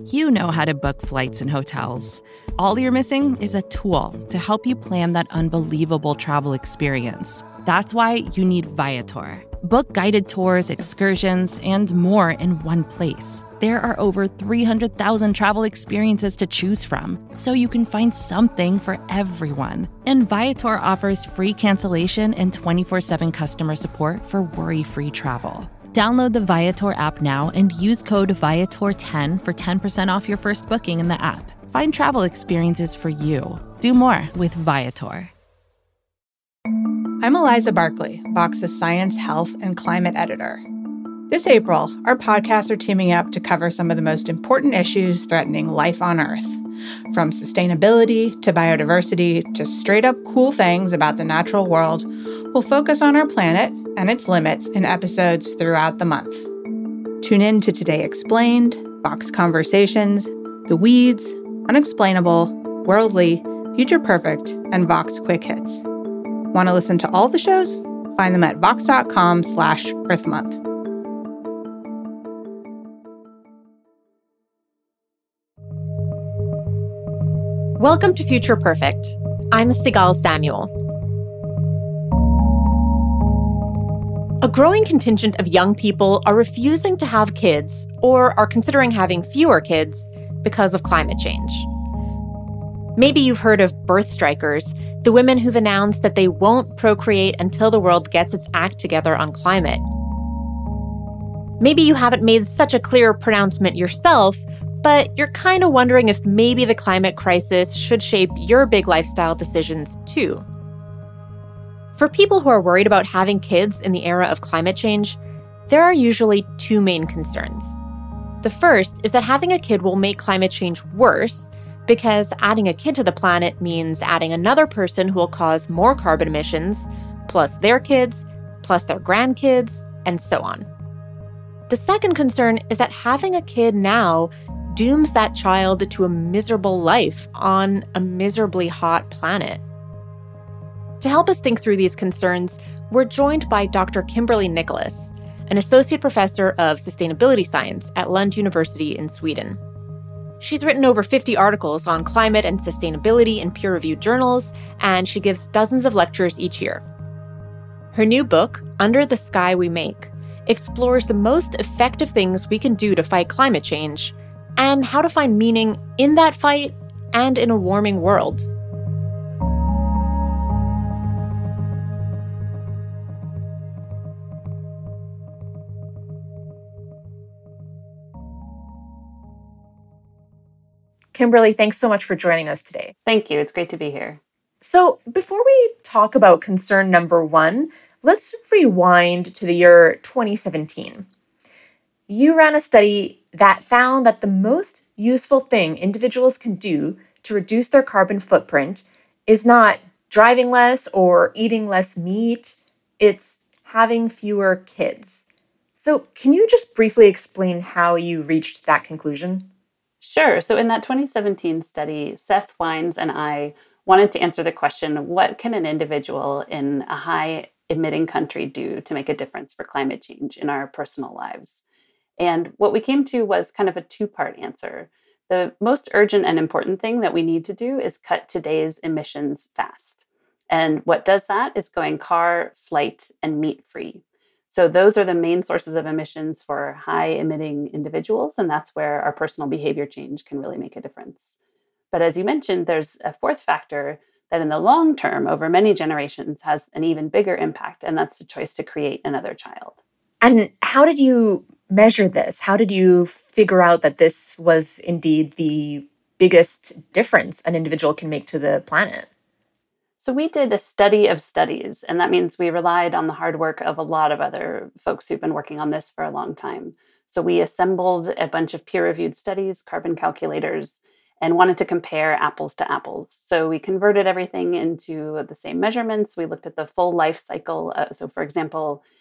You know how to book flights and hotels. All you're missing is a tool to help you plan that unbelievable travel experience. That's why you need Viator. Book guided tours, excursions, and more in one place. There are over 300,000 travel experiences to choose from, so you can find something for everyone. And Viator offers free cancellation and 24/7 customer support for worry-free travel. Download the Viator app now and use code Viator10 for 10% off your first booking in the app. Find travel experiences for you. Do more with Viator. I'm Eliza Barkley, Vox's Science, Health, and Climate Editor. This April, our podcasts are teaming up to cover some of the most important issues threatening life on Earth. From sustainability to biodiversity to straight-up cool things about the natural world, we'll focus on our planet and its limits in episodes throughout the month. Tune in to Today Explained, Vox Conversations, The Weeds, Unexplainable, Worldly, Future Perfect, and Vox Quick Hits. Want to listen to all the shows? Find them at vox.com/earthmonth. Welcome to Future Perfect. I'm Sigal Samuel. A growing contingent of young people are refusing to have kids or are considering having fewer kids because of climate change. Maybe you've heard of birth strikers, the women who've announced that they won't procreate until the world gets its act together on climate. Maybe you haven't made such a clear pronouncement yourself, but you're kind of wondering if maybe the climate crisis should shape your big lifestyle decisions too. For people who are worried about having kids in the era of climate change, there are usually two main concerns. The first is that having a kid will make climate change worse, because adding a kid to the planet means adding another person who will cause more carbon emissions, plus their kids, plus their grandkids, and so on. The second concern is that having a kid now dooms that child to a miserable life on a miserably hot planet. To help us think through these concerns, we're joined by Dr. Kimberly Nicholas, an associate professor of sustainability science at Lund University in Sweden. She's written over 50 articles on climate and sustainability in peer-reviewed journals, and she gives dozens of lectures each year. Her new book, Under the Sky We Make, explores the most effective things we can do to fight climate change and how to find meaning in that fight and in a warming world. Kimberly, thanks so much for joining us today. Thank you. It's great to be here. So before we talk about concern number one, let's rewind to the year 2017. You ran a study that found that the most useful thing individuals can do to reduce their carbon footprint is not driving less or eating less meat, it's having fewer kids. So can you just briefly explain how you reached that conclusion? Sure. So in that 2017 study, Seth Wines and I wanted to answer the question, what can an individual in a high emitting country do to make a difference for climate change in our personal lives? And what we came to was kind of a two-part answer. The most urgent and important thing that we need to do is cut today's emissions fast. And what does that is going car, flight, and meat-free. So those are the main sources of emissions for high-emitting individuals, and that's where our personal behavior change can really make a difference. But as you mentioned, there's a fourth factor that in the long term, over many generations, has an even bigger impact, and that's the choice to create another child. And how did you measure this? How did you figure out that this was indeed the biggest difference an individual can make to the planet? So we did a study of studies, and that means we relied on the hard work of a lot of other folks who've been working on this for a long time. So we assembled a bunch of peer-reviewed studies, carbon calculators, and wanted to compare apples to apples. So we converted everything into the same measurements. We looked at the full life cycle. So for example,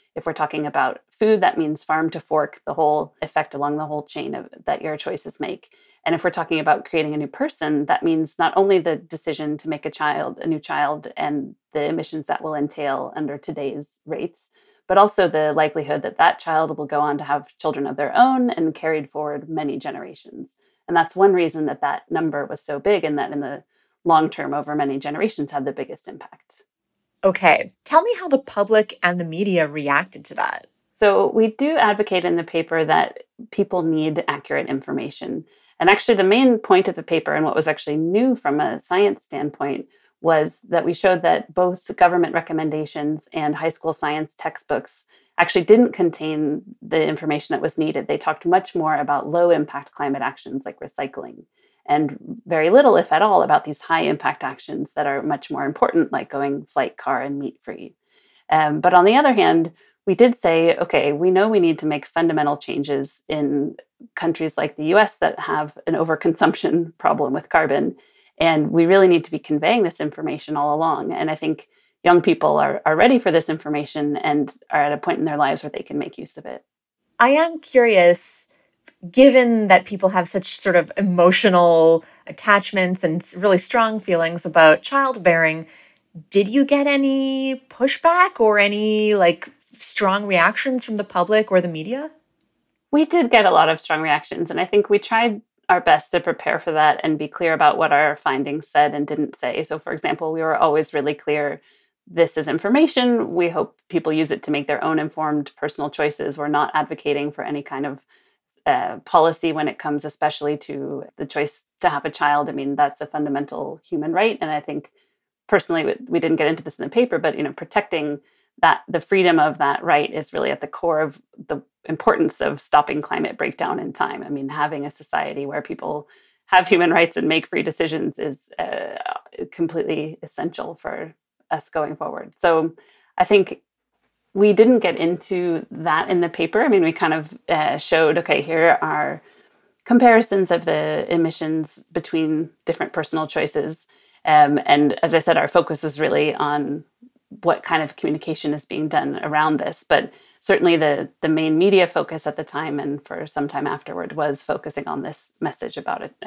If we're talking about food, that means farm to fork, the whole effect along the whole chain that your choices make. And if we're talking about creating a new person, that means not only the decision to make a new child, and the emissions that will entail under today's rates, but also the likelihood that that child will go on to have children of their own and carried forward many generations. And that's one reason that that number was so big, and that in the long term, over many generations, had the biggest impact. Okay, tell me how the public and the media reacted to that. So we do advocate in the paper that people need accurate information. And actually, the main point of the paper, and what was actually new from a science standpoint, was that we showed that both government recommendations and high school science textbooks actually didn't contain the information that was needed. They talked much more about low impact climate actions like recycling, and very little, if at all, about these high impact actions that are much more important, like going flight, car, and meat free. But on the other hand, we did say, okay, we know we need to make fundamental changes in countries like the US that have an overconsumption problem with carbon. And we really need to be conveying this information all along. And I think young people are ready for this information and are at a point in their lives where they can make use of it. I am curious, given that people have such sort of emotional attachments and really strong feelings about childbearing, did you get any pushback or any strong reactions from the public or the media? We did get a lot of strong reactions, and I think we tried our best to prepare for that and be clear about what our findings said and didn't say. So, for example, we were always really clear, this is information. We hope people use it to make their own informed personal choices. We're not advocating for any kind of policy when it comes especially to the choice to have a child. I mean, that's a fundamental human right. And I think personally, we didn't get into this in the paper, but protecting that the freedom of that right is really at the core of the importance of stopping climate breakdown in time. I mean, having a society where people have human rights and make free decisions is completely essential for us going forward. So I think we didn't get into that in the paper. I mean, we kind of showed, okay, here are comparisons of the emissions between different personal choices. And as I said, our focus was really on what kind of communication is being done around this. But certainly the main media focus at the time and for some time afterward was focusing on this message about it,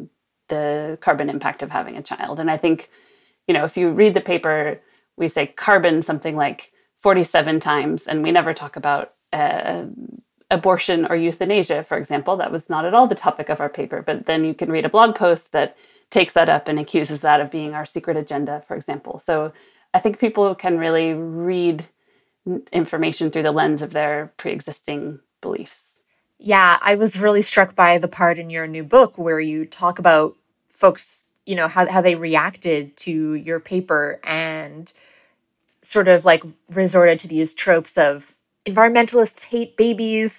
the carbon impact of having a child. And I think, if you read the paper, we say carbon something like 47 times, and we never talk about abortion or euthanasia, for example. That was not at all the topic of our paper. But then you can read a blog post that takes that up and accuses that of being our secret agenda, for example. So I think people can really read information through the lens of their pre-existing beliefs. Yeah, I was really struck by the part in your new book where you talk about folks, how they reacted to your paper and sort of resorted to these tropes of environmentalists hate babies.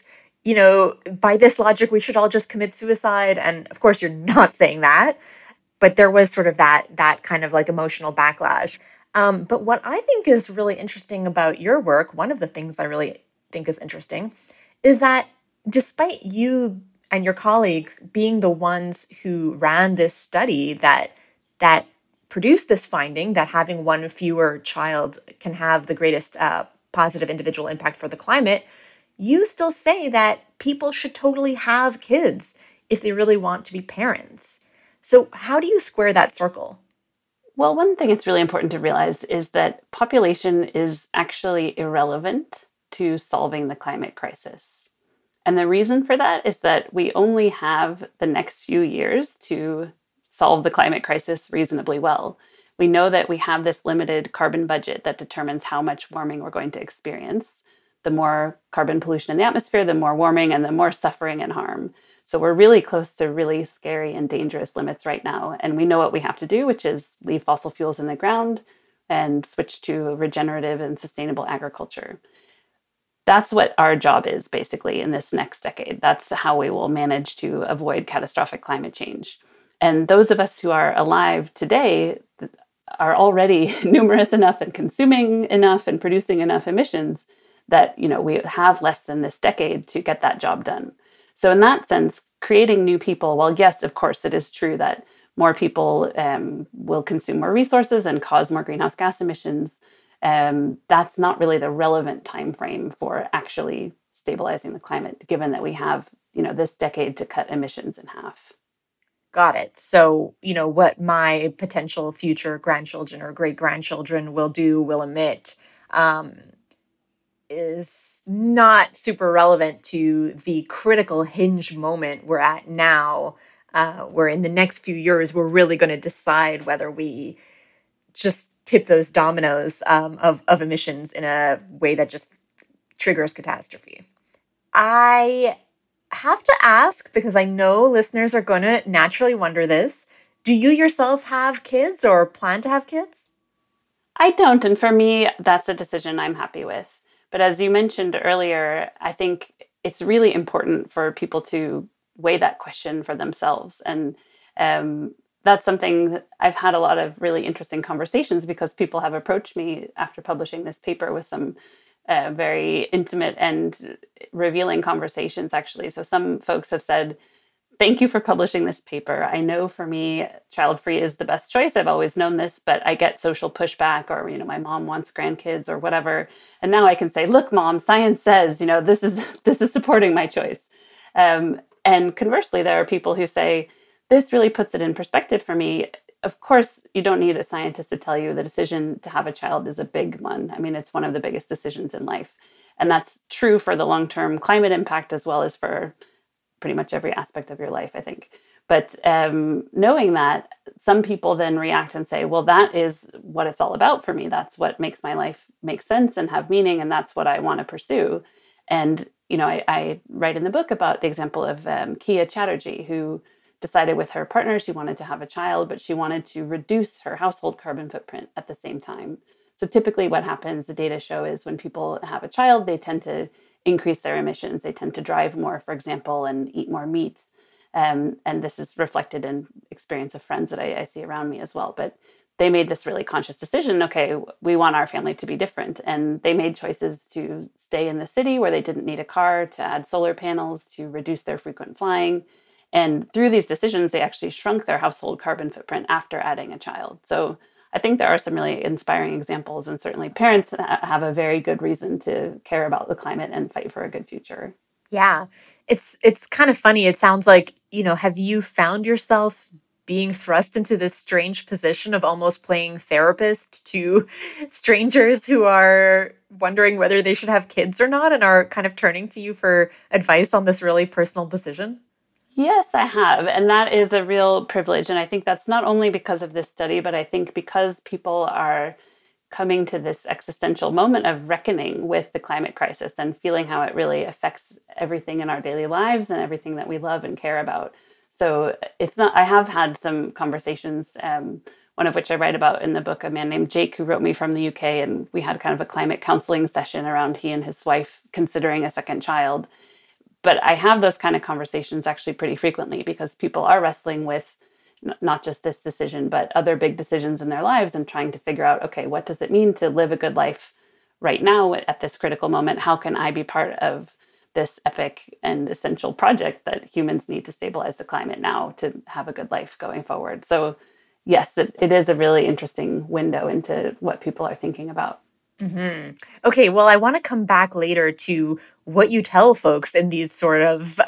By this logic, we should all just commit suicide. And of course, you're not saying that, but there was sort of that kind of emotional backlash. But what I think is really interesting about your work, one of the things I really think is interesting, is that despite you and your colleagues being the ones who ran this study that produced this finding that having one fewer child can have the greatest positive individual impact for the climate, you still say that people should totally have kids if they really want to be parents. So how do you square that circle? Well, one thing it's really important to realize is that population is actually irrelevant to solving the climate crisis. And the reason for that is that we only have the next few years to solve the climate crisis reasonably well. We know that we have this limited carbon budget that determines how much warming we're going to experience. The more carbon pollution in the atmosphere, the more warming and the more suffering and harm. So we're really close to really scary and dangerous limits right now. And we know what we have to do, which is leave fossil fuels in the ground and switch to regenerative and sustainable agriculture. That's what our job is, basically, in this next decade. That's how we will manage to avoid catastrophic climate change. And those of us who are alive today are already numerous enough and consuming enough and producing enough emissions that, we have less than this decade to get that job done. So in that sense, creating new people, well, yes, of course, it is true that more people will consume more resources and cause more greenhouse gas emissions. that's not really the relevant time frame for actually stabilizing the climate, given that we have, this decade to cut emissions in half. Got it. So, what my potential future grandchildren or great grandchildren will emit, um, is not super relevant to the critical hinge moment we're at now, where in the next few years, we're really going to decide whether we just tip those dominoes of emissions in a way that just triggers catastrophe. I have to ask, because I know listeners are going to naturally wonder this. Do you yourself have kids or plan to have kids? I don't. And for me, that's a decision I'm happy with. But as you mentioned earlier, I think it's really important for people to weigh that question for themselves. And that's something I've had a lot of really interesting conversations, because people have approached me after publishing this paper with some very intimate and revealing conversations, actually. So some folks have said, thank you for publishing this paper. I know for me, child-free is the best choice. I've always known this, but I get social pushback, or, my mom wants grandkids or whatever. And now I can say, look, mom, science says, this is supporting my choice. And conversely, there are people who say, this really puts it in perspective for me. Of course, you don't need a scientist to tell you the decision to have a child is a big one. I mean, it's one of the biggest decisions in life. And that's true for the long-term climate impact, as well as for pretty much every aspect of your life, I think. But knowing that, some people then react and say, well, that is what it's all about for me. That's what makes my life make sense and have meaning. And that's what I want to pursue. And, I write in the book about the example of Kia Chatterjee, who decided with her partner she wanted to have a child, but she wanted to reduce her household carbon footprint at the same time. So typically what happens, the data show, is when people have a child, they tend to increase their emissions. They tend to drive more, for example, and eat more meat. And this is reflected in experience of friends that I see around me as well. But they made this really conscious decision. Okay, we want our family to be different. And they made choices to stay in the city where they didn't need a car, to add solar panels, to reduce their frequent flying. And through these decisions, they actually shrunk their household carbon footprint after adding a child. So I think there are some really inspiring examples, and certainly parents have a very good reason to care about the climate and fight for a good future. Yeah, it's kind of funny. It sounds like, have you found yourself being thrust into this strange position of almost playing therapist to strangers who are wondering whether they should have kids or not, and are kind of turning to you for advice on this really personal decision? Yes, I have. And that is a real privilege. And I think that's not only because of this study, but I think because people are coming to this existential moment of reckoning with the climate crisis and feeling how it really affects everything in our daily lives and everything that we love and care about. So I have had some conversations, one of which I write about in the book, a man named Jake, who wrote me from the UK. And we had kind of a climate counseling session around he and his wife considering a second child. But I have those kind of conversations actually pretty frequently, because people are wrestling with not just this decision, but other big decisions in their lives, and trying to figure out, okay, what does it mean to live a good life right now at this critical moment? How can I be part of this epic and essential project that humans need to stabilize the climate now to have a good life going forward? So yes, it is a really interesting window into what people are thinking about. Mm-hmm. Okay, well, I want to come back later to what you tell folks in these sort of,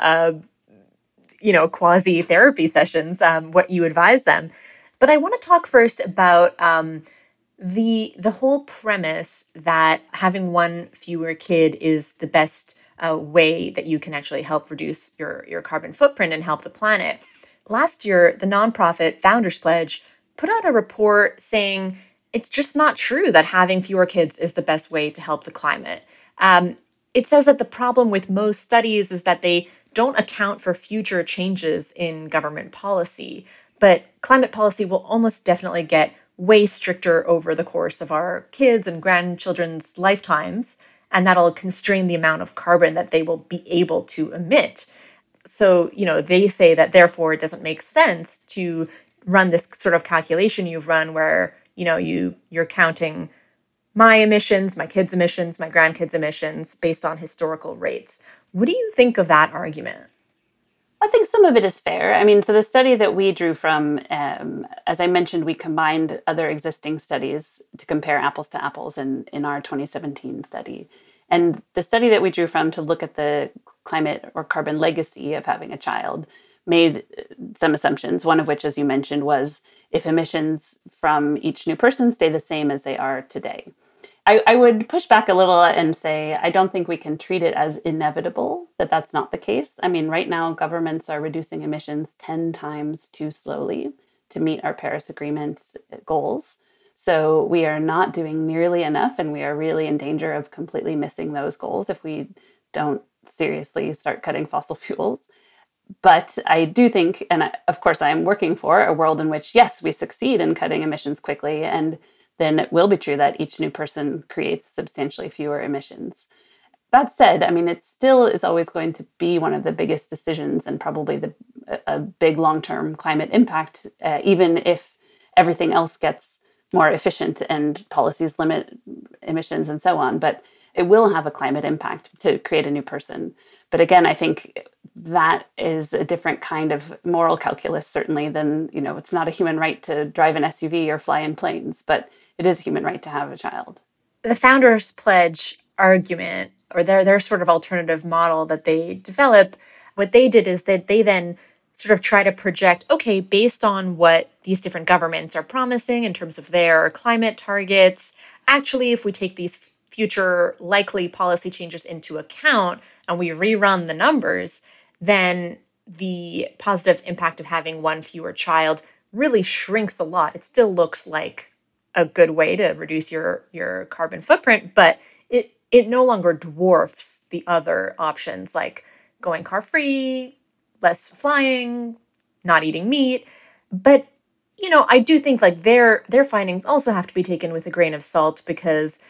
quasi therapy sessions, what you advise them. But I want to talk first about the whole premise that having one fewer kid is the best way that you can actually help reduce your carbon footprint and help the planet. Last year, the nonprofit Founders Pledge put out a report saying it's just not true that having fewer kids is the best way to help the climate. It says that the problem with most studies is that they don't account for future changes in government policy, but climate policy will almost definitely get way stricter over the course of our kids' and grandchildren's lifetimes, and that'll constrain the amount of carbon that they will be able to emit. So, they say that therefore it doesn't make sense to run this sort of calculation you've run where, you're counting my emissions, my kids' emissions, my grandkids' emissions based on historical rates. What do you think of that argument? I think some of it is fair. I mean, so the study that we drew from, as I mentioned, we combined other existing studies to compare apples to apples in our 2017 study. And the study that we drew from to look at the climate or carbon legacy of having a child made some assumptions, one of which, as you mentioned, was if emissions from each new person stay the same as they are today. I would push back a little and say, I don't think we can treat it as inevitable that that's not the case. I mean, right now, governments are reducing emissions 10 times too slowly to meet our Paris Agreement goals. So we are not doing nearly enough, and we are really in danger of completely missing those goals if we don't seriously start cutting fossil fuels. But I do think, and of course I am working for a world in which, yes, we succeed in cutting emissions quickly, and then it will be true that each new person creates substantially fewer emissions. That said, I mean, it still is always going to be one of the biggest decisions and probably a big long-term climate impact, even if everything else gets more efficient and policies limit emissions and so on. But it will have a climate impact to create a new person. But again, I think that is a different kind of moral calculus, certainly, than, it's not a human right to drive an SUV or fly in planes, but it is a human right to have a child. The Founders Pledge argument, or their sort of alternative model that they develop, what they did is that they then sort of try to project, okay, based on what these different governments are promising in terms of their climate targets, actually, if we take these future likely policy changes into account and we rerun the numbers, then the positive impact of having one fewer child really shrinks a lot. It still looks like a good way to reduce your carbon footprint, but it no longer dwarfs the other options like going car-free, less flying, not eating meat. But, I do think like their findings also have to be taken with a grain of salt because,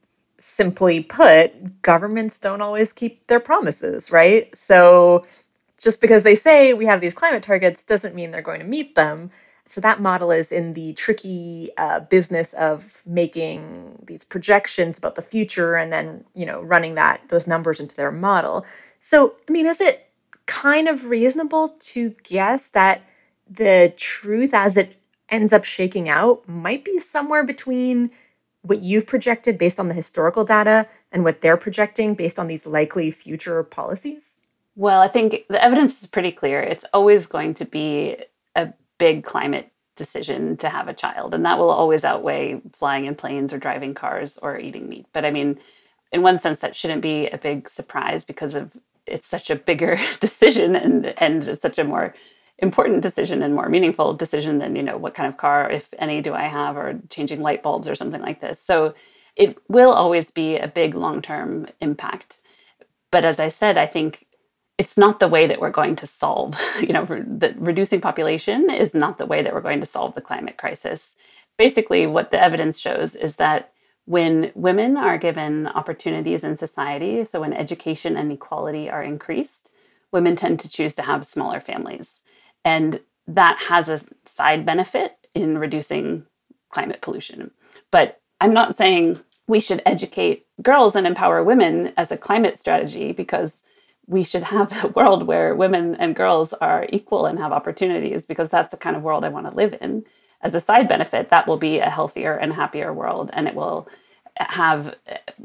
simply put, governments don't always keep their promises, right? So just because they say we have these climate targets doesn't mean they're going to meet them. So that model is in the tricky business of making these projections about the future and then, running those numbers into their model. So, I mean, is it kind of reasonable to guess that the truth as it ends up shaking out might be somewhere between what you've projected based on the historical data and what they're projecting based on these likely future policies? Well, I think the evidence is pretty clear. It's always going to be a big climate decision to have a child, and that will always outweigh flying in planes or driving cars or eating meat. But I mean, in one sense, that shouldn't be a big surprise because it's such a bigger decision and it's such a more important decision and more meaningful decision than, what kind of car, if any, do I have, or changing light bulbs or something like this. So it will always be a big long-term impact. But as I said, I think it's not the way that we're going to solve, reducing population is not the way that we're going to solve the climate crisis. Basically, what the evidence shows is that when women are given opportunities in society, so when education and equality are increased, women tend to choose to have smaller families. And that has a side benefit in reducing climate pollution. But I'm not saying we should educate girls and empower women as a climate strategy, because we should have a world where women and girls are equal and have opportunities, because that's the kind of world I want to live in. As a side benefit, that will be a healthier and happier world, and it will have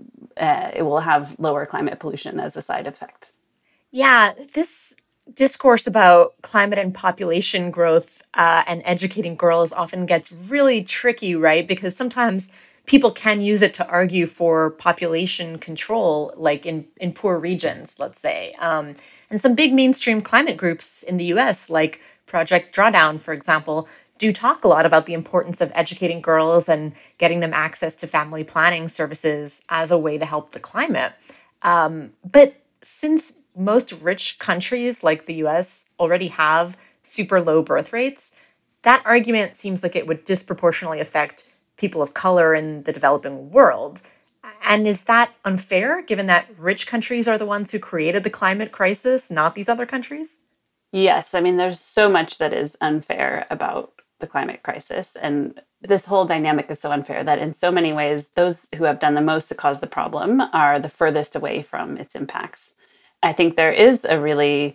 lower climate pollution as a side effect. Yeah, this discourse about climate and population growth and educating girls often gets really tricky, right? Because sometimes people can use it to argue for population control, like in poor regions, let's say. And some big mainstream climate groups in the US, like Project Drawdown, for example, do talk a lot about the importance of educating girls and getting them access to family planning services as a way to help the climate. But since most rich countries like the US already have super low birth rates, that argument seems like it would disproportionately affect people of color in the developing world. And is that unfair, given that rich countries are the ones who created the climate crisis, not these other countries? Yes. I mean, there's so much that is unfair about the climate crisis. And this whole dynamic is so unfair that in so many ways, those who have done the most to cause the problem are the furthest away from its impacts. I think there is a really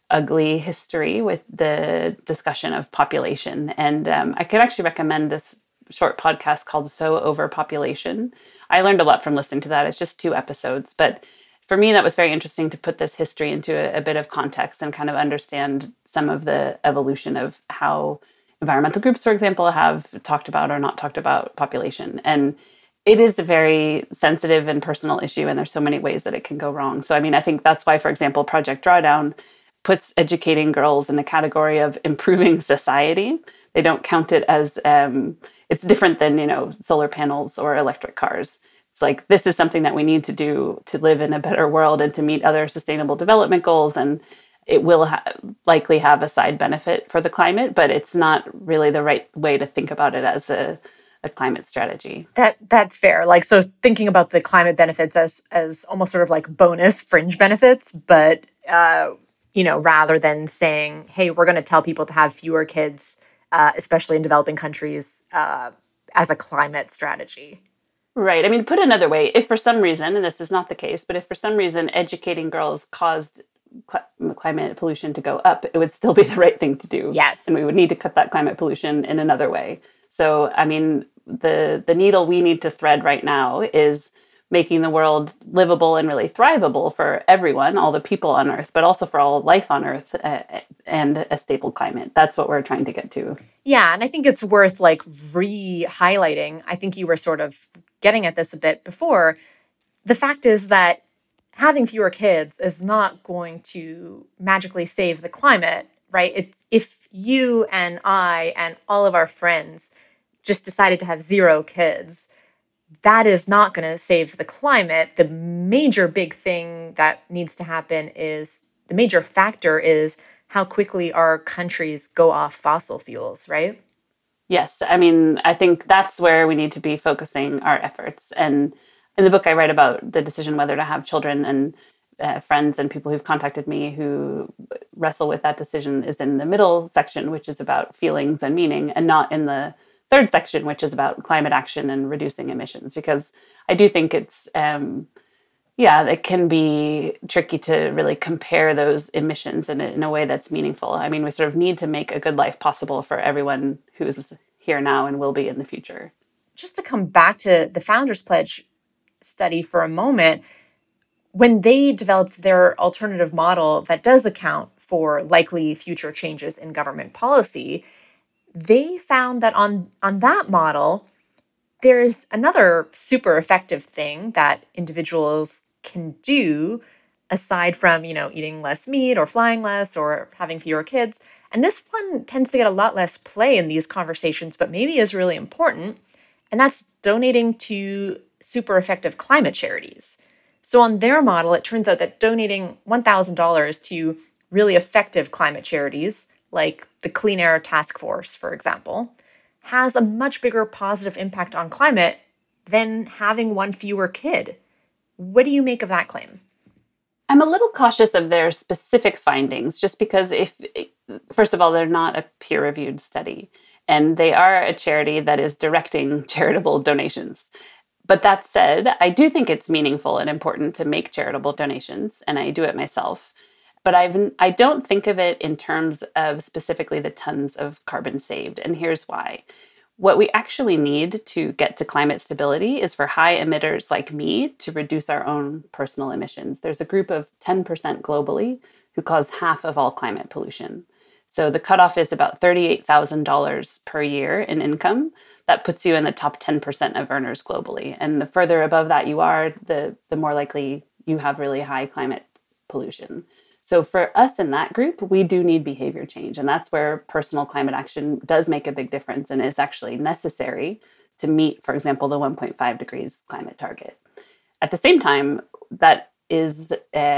ugly history with the discussion of population. And I could actually recommend this short podcast called So Overpopulation. I learned a lot from listening to that. It's just 2 episodes. But for me, that was very interesting to put this history into a bit of context and kind of understand some of the evolution of how environmental groups, for example, have talked about or not talked about population. And it is a very sensitive and personal issue, and there's so many ways that it can go wrong. So, I mean, I think that's why, for example, Project Drawdown puts educating girls in the category of improving society. They don't count it as, it's different than, solar panels or electric cars. It's like, this is something that we need to do to live in a better world and to meet other sustainable development goals. And it will likely have a side benefit for the climate, but it's not really the right way to think about it as a climate strategy. That's fair. So thinking about the climate benefits as almost sort of like bonus fringe benefits, but rather than saying, hey, we're going to tell people to have fewer kids, especially in developing countries, as a climate strategy. Right. I mean, put another way, if for some reason, and this is not the case, but if for some reason educating girls caused climate pollution to go up, it would still be the right thing to do. Yes. And we would need to cut that climate pollution in another way. So, I mean, the needle we need to thread right now is making the world livable and really thrivable for everyone, all the people on Earth, but also for all life on Earth and a stable climate. That's what we're trying to get to. Yeah, and I think it's worth re-highlighting. I think you were sort of getting at this a bit before. The fact is that having fewer kids is not going to magically save the climate, right? If you and I and all of our friends just decided to have 0 kids, that is not going to save the climate. The major big thing that needs to happen is, the major factor is how quickly our countries go off fossil fuels, right? Yes. I mean, I think that's where we need to be focusing our efforts. And in the book, I write about the decision whether to have children, and friends and people who've contacted me who wrestle with that decision is in the middle section, which is about feelings and meaning, and not in the third section, which is about climate action and reducing emissions. Because I do think it's, it can be tricky to really compare those emissions in a way that's meaningful. I mean, we sort of need to make a good life possible for everyone who's here now and will be in the future. Just to come back to the Founders Pledge study for a moment, when they developed their alternative model that does account for likely future changes in government policy, they found that on that model, there is another super effective thing that individuals can do aside from, eating less meat or flying less or having fewer kids. And this one tends to get a lot less play in these conversations, but maybe is really important. And that's donating to super effective climate charities. So on their model, it turns out that donating $1,000 to really effective climate charities, like the Clean Air Task Force, for example, has a much bigger positive impact on climate than having one fewer kid. What do you make of that claim? I'm a little cautious of their specific findings, just because first of all, they're not a peer-reviewed study, and they are a charity that is directing charitable donations. But that said, I do think it's meaningful and important to make charitable donations, and I do it myself. But I don't think of it in terms of specifically the tons of carbon saved, and here's why. What we actually need to get to climate stability is for high emitters like me to reduce our own personal emissions. There's a group of 10% globally who cause half of all climate pollution. So the cutoff is about $38,000 per year in income. That puts you in the top 10% of earners globally. And the further above that you are, the more likely you have really high climate pollution. So for us in that group, we do need behavior change. And that's where personal climate action does make a big difference and is actually necessary to meet, for example, the 1.5 degrees climate target. At the same time, that is,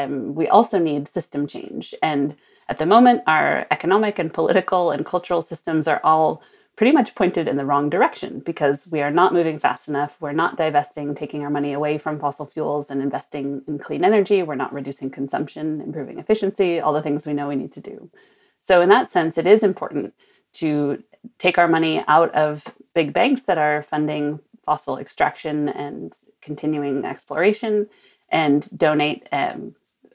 we also need system change. And at the moment, our economic and political and cultural systems are all pretty much pointed in the wrong direction because we are not moving fast enough. We're not divesting, taking our money away from fossil fuels and investing in clean energy. We're not reducing consumption, improving efficiency, all the things we know we need to do. So in that sense, it is important to take our money out of big banks that are funding fossil extraction and continuing exploration and donate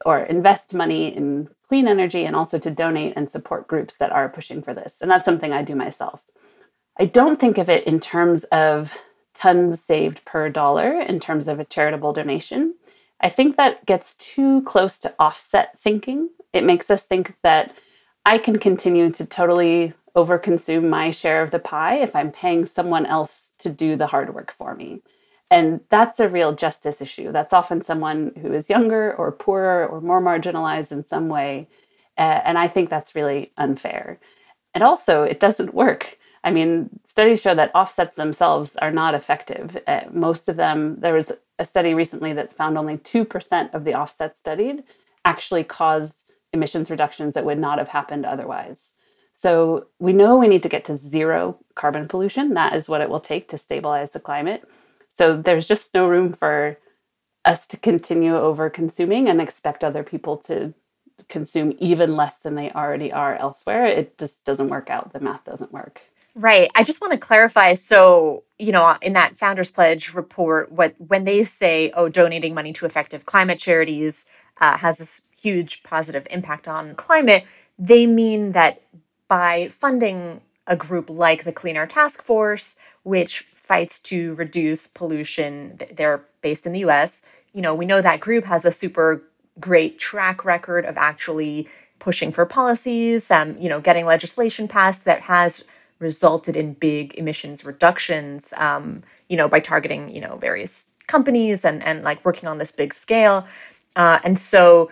or invest money in clean energy, and also to donate and support groups that are pushing for this. And that's something I do myself. I don't think of it in terms of tons saved per dollar in terms of a charitable donation. I think that gets too close to offset thinking. It makes us think that I can continue to totally overconsume my share of the pie if I'm paying someone else to do the hard work for me. And that's a real justice issue. That's often someone who is younger or poorer or more marginalized in some way. And I think that's really unfair. And also, it doesn't work. I mean, studies show that offsets themselves are not effective. Most of them, there was a study recently that found only 2% of the offsets studied actually caused emissions reductions that would not have happened otherwise. So we know we need to get to zero carbon pollution. That is what it will take to stabilize the climate. So there's just no room for us to continue over consuming and expect other people to consume even less than they already are elsewhere. It just doesn't work out. The math doesn't work. Right. I just want to clarify. So, in that Founders Pledge report, when they say, donating money to effective climate charities has this huge positive impact on climate, they mean that by funding a group like the Clean Air Task Force, which fights to reduce pollution, they're based in the US. We know that group has a super great track record of actually pushing for policies, getting legislation passed that has resulted in big emissions reductions, by targeting, various companies and like working on this big scale. And so,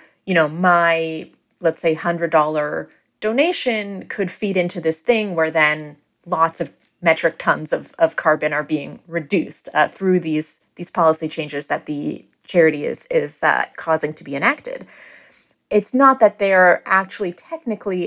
my, let's say, $100 donation could feed into this thing where then lots of metric tons of carbon are being reduced through these policy changes that the charity is causing to be enacted. It's not that they're actually technically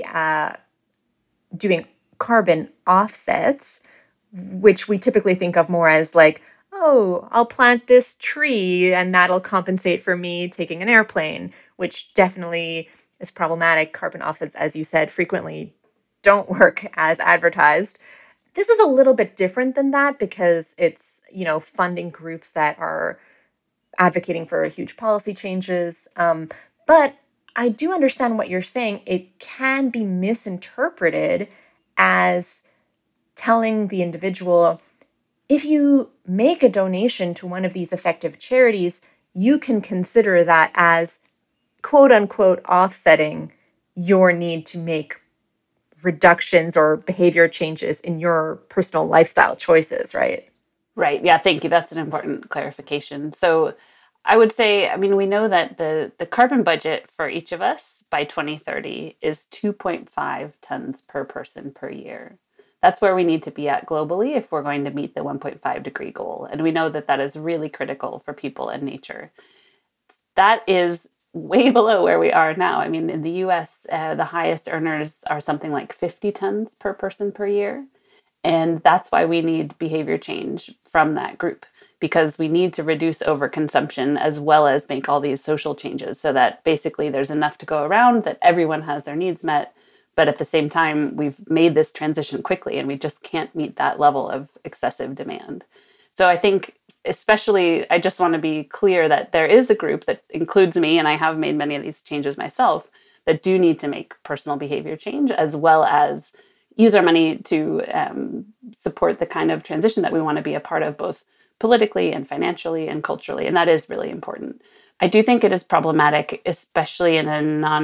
doing carbon offsets, which we typically think of more as like, oh, I'll plant this tree and that'll compensate for me taking an airplane, which definitely is problematic. Carbon offsets, as you said, frequently don't work as advertised. This is a little bit different than that because it's, funding groups that are advocating for huge policy changes. But I do understand what you're saying. It can be misinterpreted as telling the individual, if you make a donation to one of these effective charities, you can consider that as quote unquote offsetting your need to make reductions or behavior changes in your personal lifestyle choices, right? Right. Yeah, thank you. That's an important clarification. So I would say, we know that the carbon budget for each of us by 2030 is 2.5 tons per person per year. That's where we need to be at globally if we're going to meet the 1.5 degree goal. And we know that that is really critical for people and nature. That is way below where we are now. In the US, the highest earners are something like 50 tons per person per year. And that's why we need behavior change from that group, because we need to reduce overconsumption as well as make all these social changes so that basically there's enough to go around, that everyone has their needs met. But at the same time, we've made this transition quickly and we just can't meet that level of excessive demand. So I think especially, I just want to be clear that there is a group that includes me, and I have made many of these changes myself, that do need to make personal behavior change as well as use our money to support the kind of transition that we want to be a part of, both politically and financially and culturally. And that is really important. I do think it is problematic, especially in a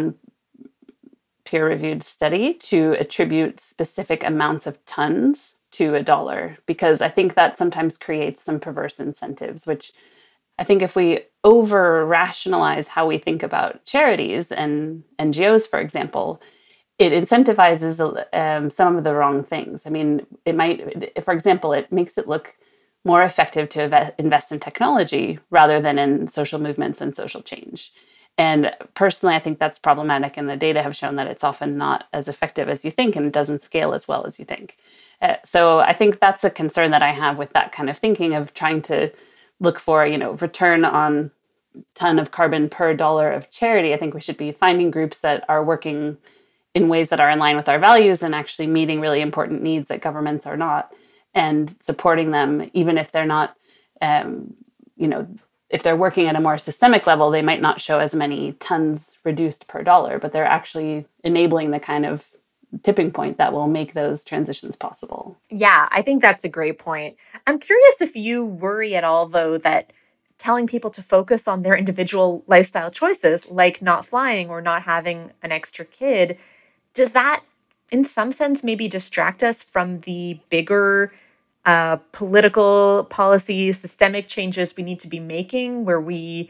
non-peer-reviewed study, to attribute specific amounts of tons to a dollar, because I think that sometimes creates some perverse incentives, which I think if we over-rationalize how we think about charities and NGOs, for example, it incentivizes some of the wrong things. It might, for example, it makes it look more effective to invest in technology rather than in social movements and social change. And personally, I think that's problematic, and the data have shown that it's often not as effective as you think, and it doesn't scale as well as you think. So I think that's a concern that I have with that kind of thinking of trying to look for, return on ton of carbon per dollar of charity. I think we should be finding groups that are working in ways that are in line with our values and actually meeting really important needs that governments are not, and supporting them, even if they're not, if they're working at a more systemic level, they might not show as many tons reduced per dollar, but they're actually enabling the kind of tipping point that will make those transitions possible. Yeah, I think that's a great point. I'm curious if you worry at all, though, that telling people to focus on their individual lifestyle choices, like not flying or not having an extra kid, does that, in some sense, maybe distract us from the bigger political policy, systemic changes we need to be making, where we,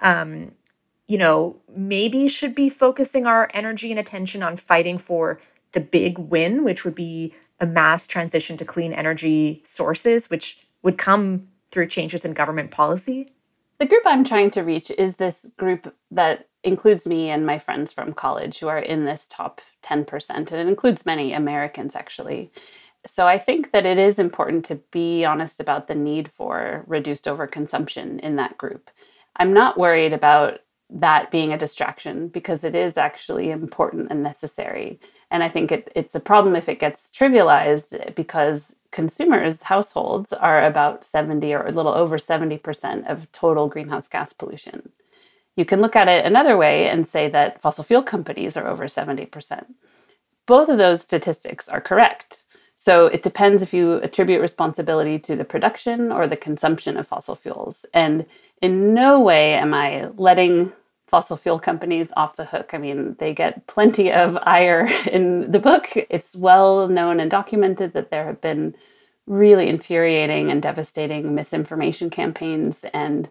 maybe should be focusing our energy and attention on fighting for the big win, which would be a mass transition to clean energy sources, which would come through changes in government policy? The group I'm trying to reach is this group that includes me and my friends from college who are in this top 10%, and it includes many Americans, actually. So I think that it is important to be honest about the need for reduced overconsumption in that group. I'm not worried about that being a distraction because it is actually important and necessary. And I think it's a problem if it gets trivialized because consumers, households, are about 70 or a little over 70% of total greenhouse gas pollution. You can look at it another way and say that fossil fuel companies are over 70%. Both of those statistics are correct. So it depends if you attribute responsibility to the production or the consumption of fossil fuels. And in no way am I letting fossil fuel companies off the hook. I mean, they get plenty of ire in the book. It's well known and documented that there have been really infuriating and devastating misinformation campaigns, and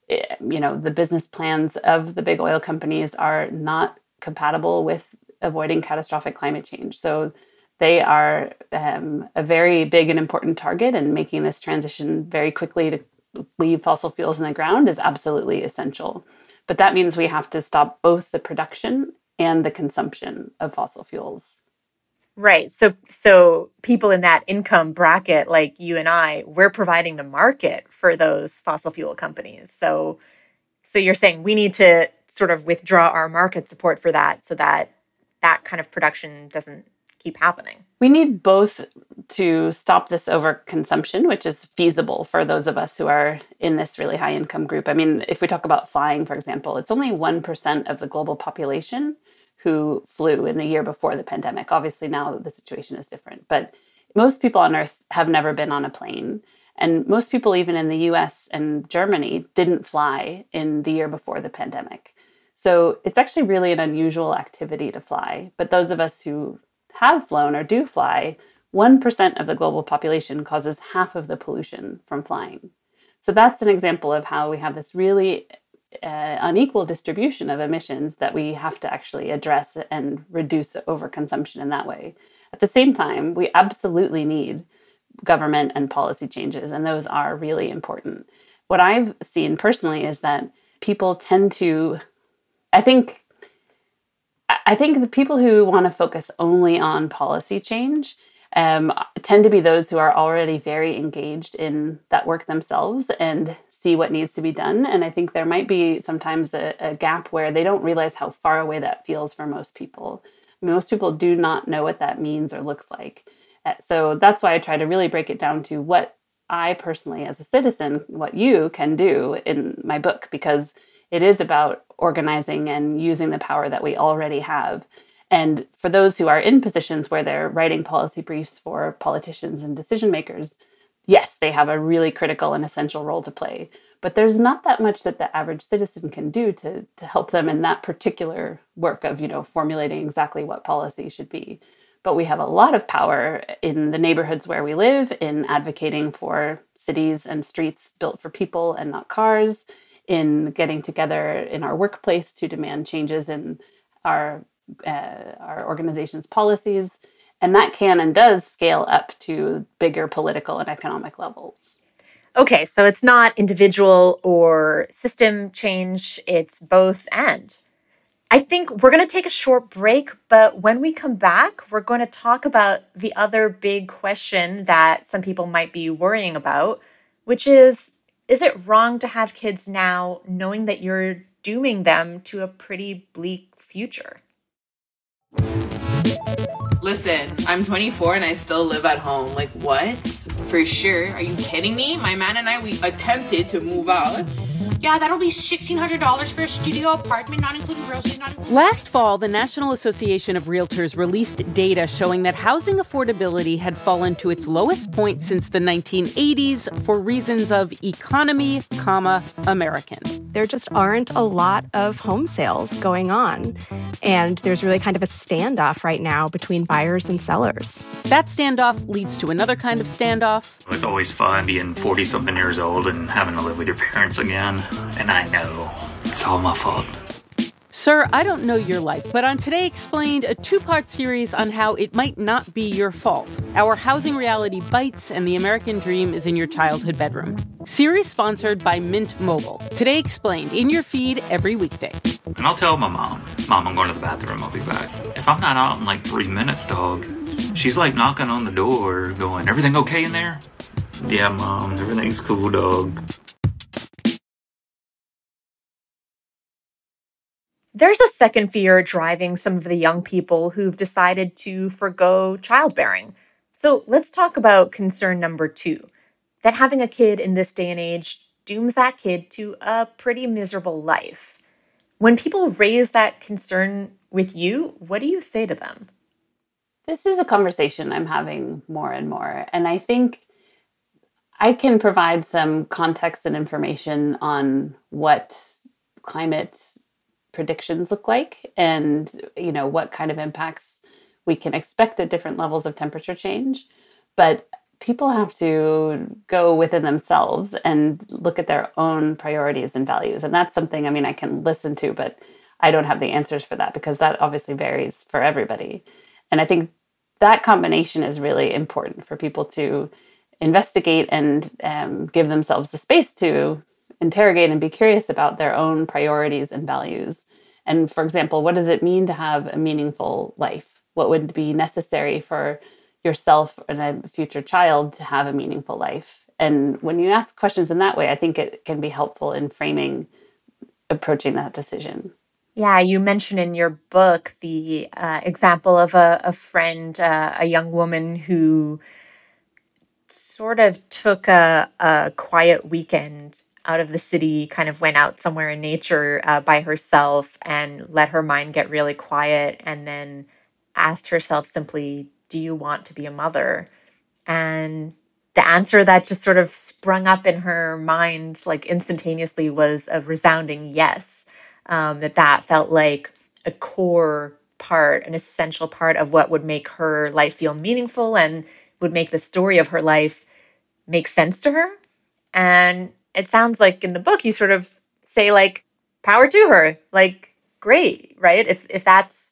the business plans of the big oil companies are not compatible with avoiding catastrophic climate change. So they are a very big and important target, and making this transition very quickly to leave fossil fuels in the ground is absolutely essential. But that means we have to stop both the production and the consumption of fossil fuels. Right. So people in that income bracket, like you and I, we're providing the market for those fossil fuel companies. So you're saying we need to sort of withdraw our market support for that so that that kind of production doesn't keep happening. We need both to stop this overconsumption, which is feasible for those of us who are in this really high income group. I mean, if we talk about flying, for example, it's only 1% of the global population who flew in the year before the pandemic. Obviously, now the situation is different, but most people on Earth have never been on a plane. And most people, even in the US and Germany, didn't fly in the year before the pandemic. So it's actually really an unusual activity to fly. But those of us who have flown or do fly, 1% of the global population causes half of the pollution from flying. So that's an example of how we have this really unequal distribution of emissions that we have to actually address and reduce overconsumption in that way. At the same time, we absolutely need government and policy changes, and those are really important. What I've seen personally is that people tend to, I think the people who want to focus only on policy change tend to be those who are already very engaged in that work themselves and see what needs to be done. And I think there might be sometimes a gap where they don't realize how far away that feels for most people. Most people do not know what that means or looks like. So that's why I try to really break it down to what I personally, as a citizen, what you can do in my book, because it is about organizing and using the power that we already have. And for those who are in positions where they're writing policy briefs for politicians and decision makers, yes, they have a really critical and essential role to play. But there's not that much that the average citizen can do to help them in that particular work of, formulating exactly what policy should be. But we have a lot of power in the neighborhoods where we live, in advocating for cities and streets built for people and not cars, in getting together in our workplace to demand changes in our organization's policies. And that can and does scale up to bigger political and economic levels. Okay, so it's not individual or system change, it's both and. I think we're going to take a short break, but when we come back, we're going to talk about the other big question that some people might be worrying about, which is it wrong to have kids now knowing that you're dooming them to a pretty bleak future? Listen, I'm 24 and I still live at home. Like, what? For sure. Are you kidding me? My man and I, we attempted to move out. Yeah, that'll be $1,600 for a studio apartment, not including groceries, not including... Last fall, the National Association of Realtors released data showing that housing affordability had fallen to its lowest point since the 1980s for reasons of economy, American. There just aren't a lot of home sales going on. And there's really kind of a standoff right now between buyers and sellers. That standoff leads to another kind of standoff. It's always fun being 40-something years old and having to live with your parents again. And I know it's all my fault. Sir, I don't know your life, but on Today Explained, a two-part series on how it might not be your fault. Our housing reality bites and the American dream is in your childhood bedroom. Series sponsored by Mint Mobile. Today Explained, in your feed every weekday. And I'll tell my mom, I'm going to the bathroom, I'll be back. If I'm not out in like 3 minutes, dog, she's like knocking on the door going, everything okay in there? Yeah, Mom, everything's cool, dog. There's a second fear driving some of the young people who've decided to forgo childbearing. So let's talk about concern number 2, that having a kid in this day and age dooms that kid to a pretty miserable life. When people raise that concern with you, what do you say to them? This is a conversation I'm having more and more. And I think I can provide some context and information on what climate predictions look like and, what kind of impacts we can expect at different levels of temperature change. But people have to go within themselves and look at their own priorities and values. And that's something, I can listen to, but I don't have the answers for that because that obviously varies for everybody. And I think that combination is really important for people to investigate and give themselves the space to interrogate and be curious about their own priorities and values. And for example, what does it mean to have a meaningful life? What would be necessary for yourself and a future child to have a meaningful life? And when you ask questions in that way, I think it can be helpful in approaching that decision. Yeah, you mentioned in your book the example of a friend, a young woman who sort of took a quiet weekend out of the city, kind of went out somewhere in nature by herself and let her mind get really quiet and then asked herself simply, do you want to be a mother? And the answer that just sort of sprung up in her mind like instantaneously was a resounding yes. That felt like a core part, an essential part of what would make her life feel meaningful and would make the story of her life make sense to her. And it sounds like in the book, you sort of say like, power to her, like, great, right? If that's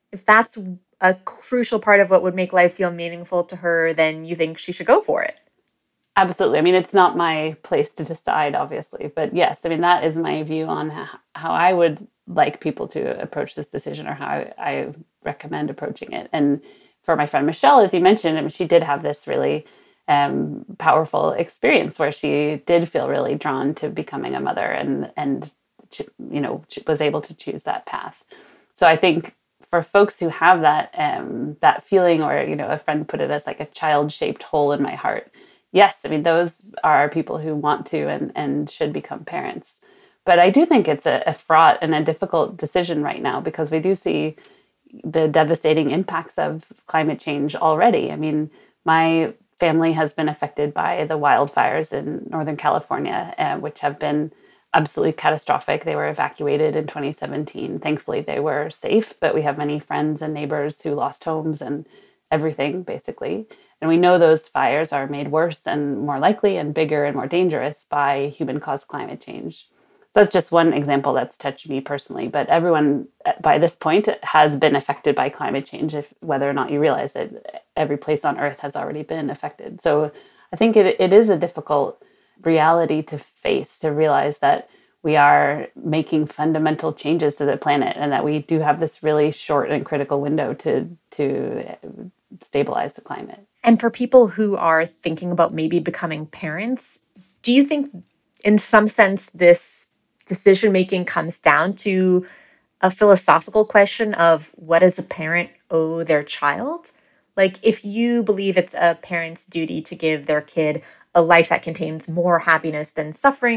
a crucial part of what would make life feel meaningful to her, then you think she should go for it. Absolutely. It's not my place to decide, obviously, but yes, that is my view on how I would like people to approach this decision or how I recommend approaching it. And for my friend Michelle, as you mentioned, she did have this really powerful experience where she did feel really drawn to becoming a mother and was able to choose that path. So I think for folks who have that feeling, or a friend put it as like a child-shaped hole in my heart, yes, those are people who want to and should become parents. But I do think it's a fraught and a difficult decision right now because we do see the devastating impacts of climate change already. My family has been affected by the wildfires in Northern California, which have been absolutely catastrophic. They were evacuated in 2017. Thankfully, they were safe, but we have many friends and neighbors who lost homes and everything, basically. And we know those fires are made worse and more likely and bigger and more dangerous by human-caused climate change. So that's just one example that's touched me personally. But everyone by this point has been affected by climate change, whether or not you realize it. Every place on Earth has already been affected. So I think it is a difficult reality to face, to realize that we are making fundamental changes to the planet and that we do have this really short and critical window to stabilize the climate. And for people who are thinking about maybe becoming parents, do you think in some sense this decision-making comes down to a philosophical question of what does a parent owe their child? Like if you believe it's a parent's duty to give their kid a life that contains more happiness than suffering,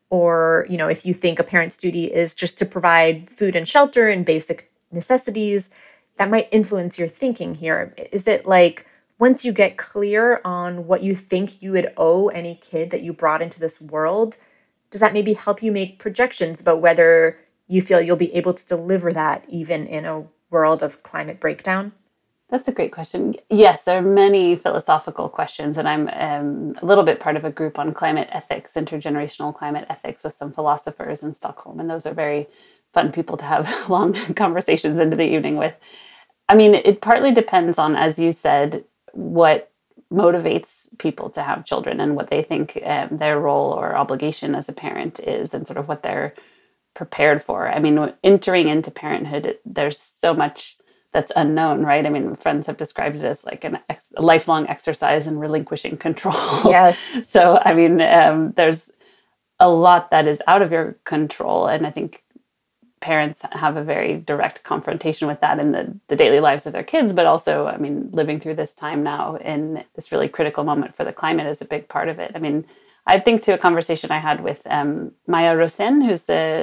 or, if you think a parent's duty is just to provide food and shelter and basic necessities, that might influence your thinking here. Is it like once you get clear on what you think you would owe any kid that you brought into this world, does that maybe help you make projections about whether you feel you'll be able to deliver that even in a world of climate breakdown? That's a great question. Yes, there are many philosophical questions, and I'm a little bit part of a group on climate ethics, intergenerational climate ethics, with some philosophers in Stockholm, and those are very fun people to have long conversations into the evening with. I mean, it partly depends on, as you said, what motivates people to have children and what they think their role or obligation as a parent is, and sort of what they're prepared for. I mean, entering into parenthood, there's so much that's unknown, right? I mean, friends have described it as like a lifelong exercise in relinquishing control. Yes. So, I mean, there's a lot that is out of your control. And I think parents have a very direct confrontation with that in the daily lives of their kids, but also, I mean, living through this time now in this really critical moment for the climate is a big part of it. I mean, I think to a conversation I had with Maya Rosen, who's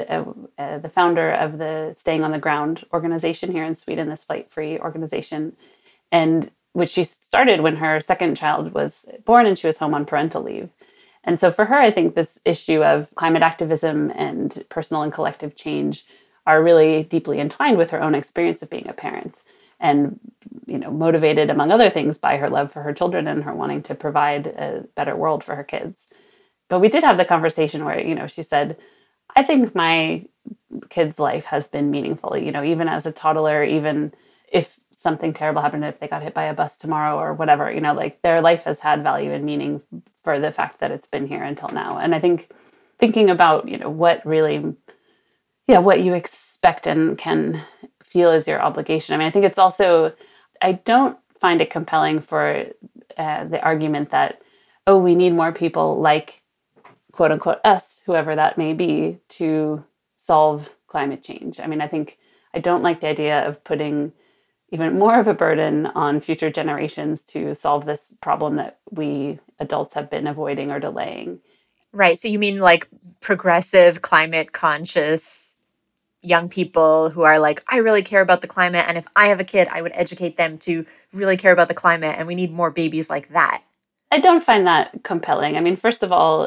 the founder of the Staying on the Ground organization here in Sweden, this flight-free organization, and which she started when her second child was born and she was home on parental leave. And so for her, I think this issue of climate activism and personal and collective change are really deeply entwined with her own experience of being a parent, and motivated, among other things, by her love for her children and her wanting to provide a better world for her kids. But we did have the conversation where, she said, I think my kid's life has been meaningful, even as a toddler, even if something terrible happened, if they got hit by a bus tomorrow or whatever, like their life has had value and meaning for the fact that it's been here until now. And I think thinking about, what really, what you expect and can feel is your obligation. I mean, I think it's also, I don't find it compelling for the argument that, oh, we need more people like, quote unquote, us, whoever that may be, to solve climate change. I mean, I don't like the idea of putting even more of a burden on future generations to solve this problem that we adults have been avoiding or delaying. Right. So you mean like progressive, climate conscious young people who are like, I really care about the climate. And if I have a kid, I would educate them to really care about the climate. And we need more babies like that. I don't find that compelling. I mean, first of all,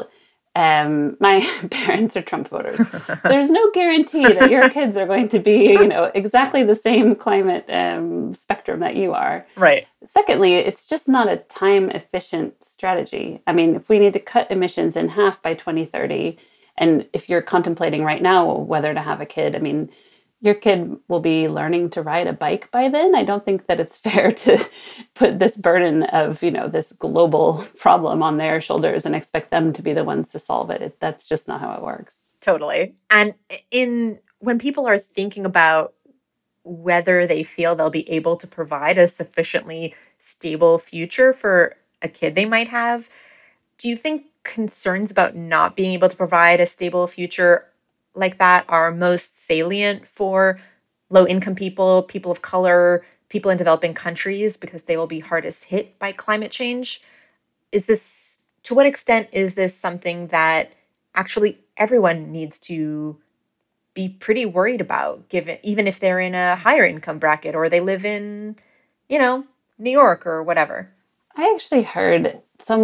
my parents are Trump voters. There's no guarantee that your kids are going to be, exactly the same climate spectrum that you are. Right. Secondly, it's just not a time efficient strategy. I mean, if we need to cut emissions in half by 2030, and if you're contemplating right now whether to have a kid, I mean, your kid will be learning to ride a bike by then. I don't think that it's fair to put this burden of, this global problem on their shoulders and expect them to be the ones to solve it. That's just not how it works. Totally. And when people are thinking about whether they feel they'll be able to provide a sufficiently stable future for a kid they might have, do you think concerns about not being able to provide a stable future like that are most salient for low-income people, people of color, people in developing countries, because they will be hardest hit by climate change? To what extent is this something that actually everyone needs to be pretty worried about, even if they're in a higher income bracket or they live in, New York or whatever? I actually heard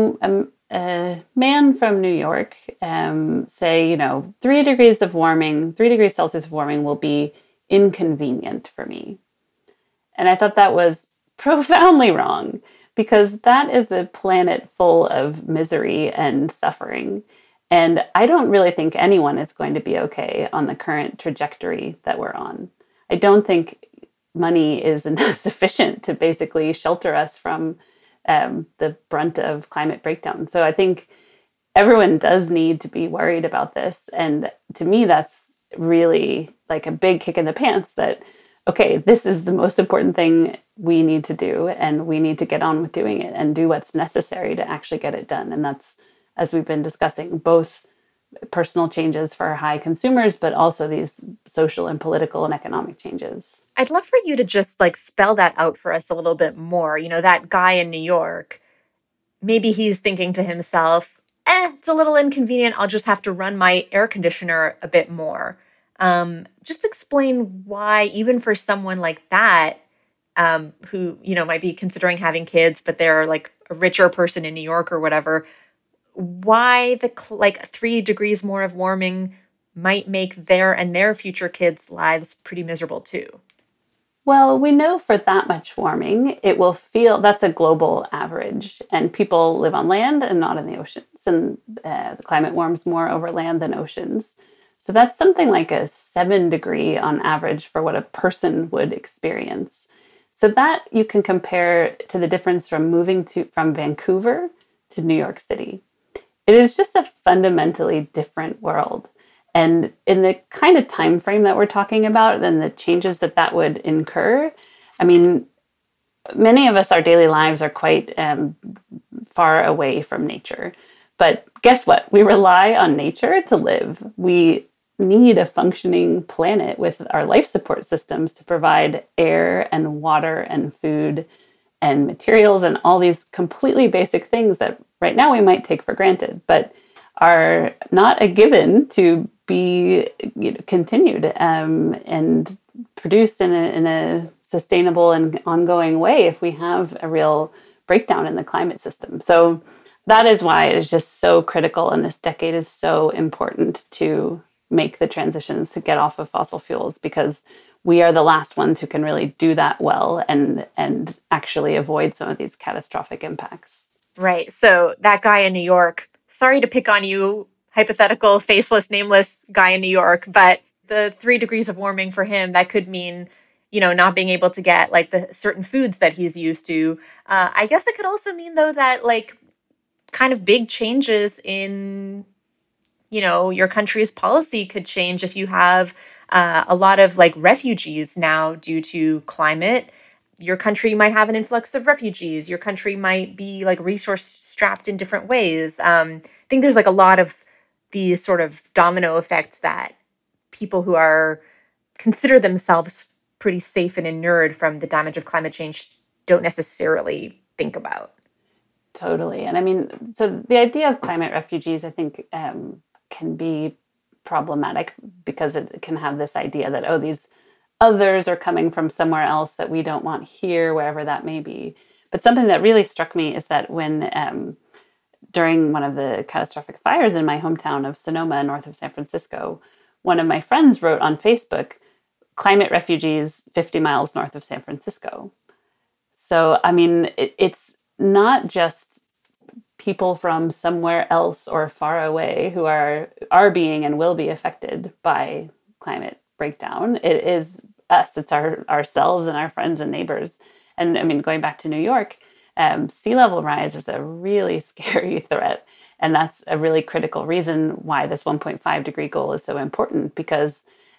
a man from New York say, 3 degrees Celsius of warming will be inconvenient for me. And I thought that was profoundly wrong, because that is a planet full of misery and suffering. And I don't really think anyone is going to be okay on the current trajectory that we're on. I don't think money is sufficient to basically shelter us from the brunt of climate breakdown. So I think everyone does need to be worried about this. And to me, that's really like a big kick in the pants that, okay, this is the most important thing we need to do, and we need to get on with doing it and do what's necessary to actually get it done. And that's, as we've been discussing, both personal changes for high consumers, but also these social and political and economic changes. I'd love for you to just spell that out for us a little bit more. That guy in New York, maybe he's thinking to himself, it's a little inconvenient. I'll just have to run my air conditioner a bit more. Just explain why, even for someone like that, who, might be considering having kids, but they're like a richer person in New York or whatever, why the 3 degrees more of warming might make their future kids' lives pretty miserable too. Well, we know for that much warming, it will feel that's a global average, and people live on land and not in the oceans, and the climate warms more over land than oceans. So that's something like a 7-degree on average for what a person would experience. So that you can compare to the difference from moving from Vancouver to New York City. It is just a fundamentally different world. And in the kind of time frame that we're talking about, then the changes that would incur, I mean, many of us, our daily lives are quite far away from nature. But guess what? We rely on nature to live. We need a functioning planet with our life support systems to provide air and water and food and materials and all these completely basic things that right now we might take for granted, but are not a given to be continued and produced in a sustainable and ongoing way if we have a real breakdown in the climate system. So that is why it is just so critical, and this decade is so important to make the transitions to get off of fossil fuels, because we are the last ones who can really do that well and actually avoid some of these catastrophic impacts. Right. So that guy in New York, sorry to pick on you, hypothetical, faceless, nameless guy in New York, but the 3 degrees of warming for him, that could mean, not being able to get like the certain foods that he's used to. I guess it could also mean, though, that like kind of big changes in, your country's policy could change if you have a lot of like refugees now due to climate. Your country might have an influx of refugees. Your country might be like resource strapped in different ways. I think there's like a lot of these sort of domino effects that people who consider themselves pretty safe and inured from the damage of climate change don't necessarily think about. Totally. And I mean, so the idea of climate refugees, I think, can be problematic because it can have this idea that, these others are coming from somewhere else that we don't want here, wherever that may be. But something that really struck me is that when during one of the catastrophic fires in my hometown of Sonoma, north of San Francisco, one of my friends wrote on Facebook, "Climate refugees 50 miles north of San Francisco." So, I mean, it's not just people from somewhere else or far away who are being and will be affected by climate breakdown. It is us. It's ourselves and our friends and neighbors. And I mean, going back to New York, sea level rise is a really scary threat. And that's a really critical reason why this 1.5 degree goal is so important, because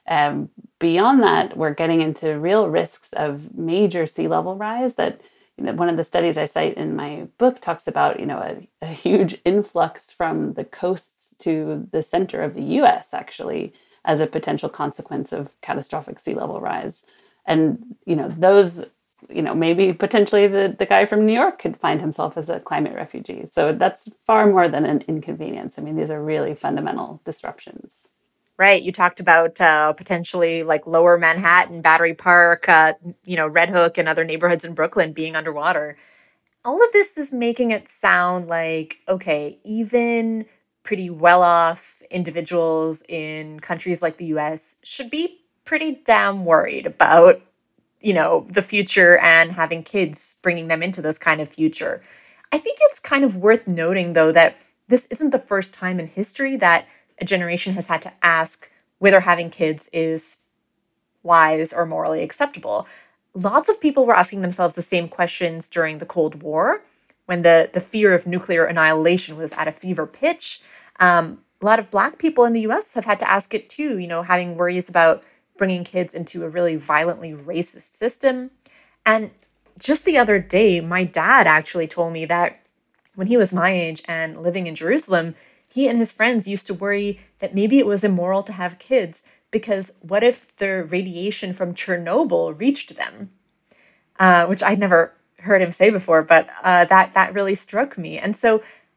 beyond that, we're getting into real risks of major sea level rise that one of the studies I cite in my book talks about, a huge influx from the coasts to the center of the U.S. actually as a potential consequence of catastrophic sea level rise. And, those, maybe potentially the guy from New York could find himself as a climate refugee. So that's far more than an inconvenience. I mean, these are really fundamental disruptions. Right. You talked about potentially like Lower Manhattan, Battery Park, Red Hook and other neighborhoods in Brooklyn being underwater. All of this is making it sound like, okay, even pretty well-off individuals in countries like the US should be pretty damn worried about, the future and having kids, bringing them into this kind of future. I think it's kind of worth noting, though, that this isn't the first time in history that a generation has had to ask whether having kids is wise or morally acceptable. Lots of people were asking themselves the same questions during the Cold War, when the fear of nuclear annihilation was at a fever pitch. A lot of Black people in the US have had to ask it too, having worries about bringing kids into a really violently racist system. And just the other day, my dad actually told me that when he was my age and living in Jerusalem, he and his friends used to worry that maybe it was immoral to have kids because what if the radiation from Chernobyl reached them? Which I'd never heard him say before, but that really struck me. And so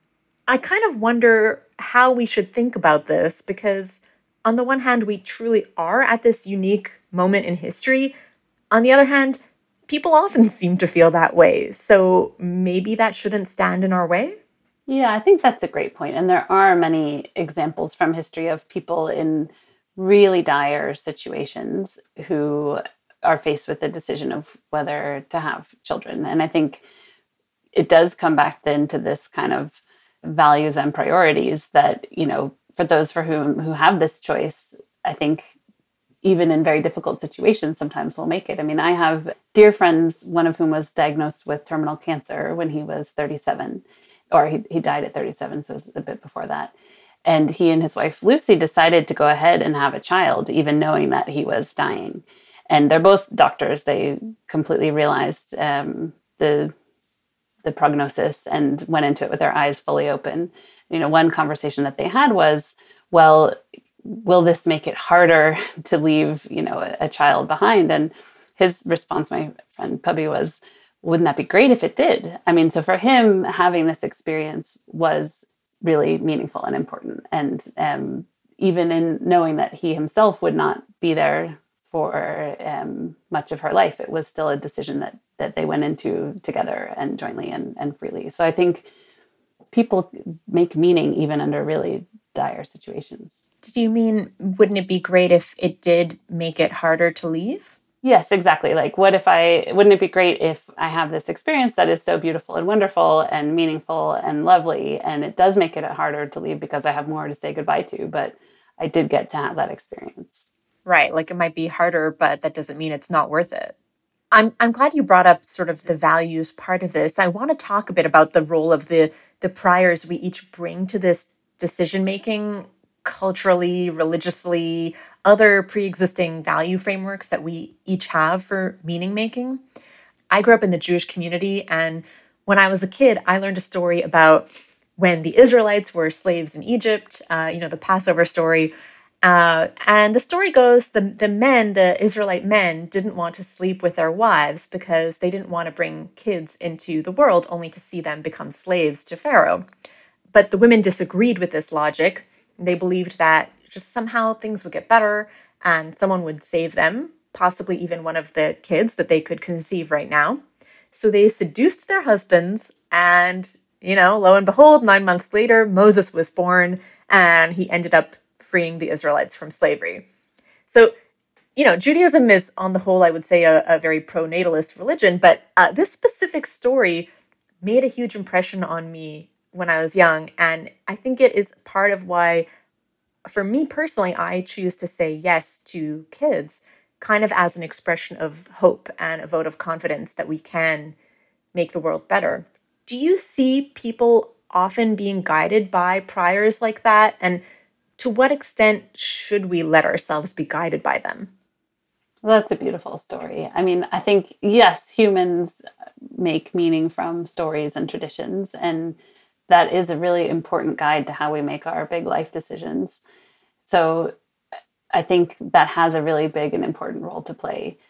I kind of wonder how we should think about this because, on the one hand, we truly are at this unique moment in history. On the other hand, people often seem to feel that way. So maybe that shouldn't stand in our way? Yeah, I think that's a great point. And there are many examples from history of people in really dire situations who are faced with the decision of whether to have children. And I think it does come back then to this kind of values and priorities that, for those for who have this choice, I think even in very difficult situations, sometimes will make it. I mean, I have dear friends, one of whom was diagnosed with terminal cancer when he was 37, or he died at 37, so it was a bit before that. And he and his wife, Lucy, decided to go ahead and have a child, even knowing that he was dying. And they're both doctors. They completely realized the prognosis and went into it with their eyes fully open. One conversation that they had was, well, will this make it harder to leave, a child behind? And his response, my friend Pubby, was, wouldn't that be great if it did? I mean, so for him, having this experience was really meaningful and important. And even in knowing that he himself would not be there for much of her life, it was still a decision that they went into together and jointly and freely. So I think people make meaning even under really dire situations. Do you mean, wouldn't it be great if it did make it harder to leave? Yes, exactly. Like, wouldn't it be great if I have this experience that is so beautiful and wonderful and meaningful and lovely, and it does make it harder to leave because I have more to say goodbye to, but I did get to have that experience. Right. Like, it might be harder, but that doesn't mean it's not worth it. I'm glad you brought up sort of the values part of this. I want to talk a bit about the role of the priors we each bring to this decision-making culturally, religiously, other pre-existing value frameworks that we each have for meaning making. I grew up in the Jewish community, and when I was a kid, I learned a story about when the Israelites were slaves in Egypt, the Passover story. And the story goes, the Israelite men didn't want to sleep with their wives because they didn't want to bring kids into the world only to see them become slaves to Pharaoh. But the women disagreed with this logic. They believed that just somehow things would get better and someone would save them, possibly even one of the kids that they could conceive right now. So they seduced their husbands and, lo and behold, 9 months later, Moses was born and he ended up freeing the Israelites from slavery. So, Judaism is, on the whole, I would say, a very pro-natalist religion, but this specific story made a huge impression on me when I was young, and I think it is part of why, for me personally, I choose to say yes to kids, kind of as an expression of hope and a vote of confidence that we can make the world better. Do you see people often being guided by priors like that? And to what extent should we let ourselves be guided by them? Well, that's a beautiful story. I mean, I think, yes, humans make meaning from stories and traditions, and that is a really important guide to how we make our big life decisions. So I think that has a really big and important role to play.